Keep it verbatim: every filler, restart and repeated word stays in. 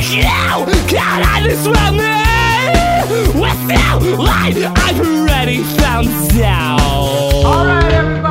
you can understand me. With you, I, I've already found out. Alright, everybody.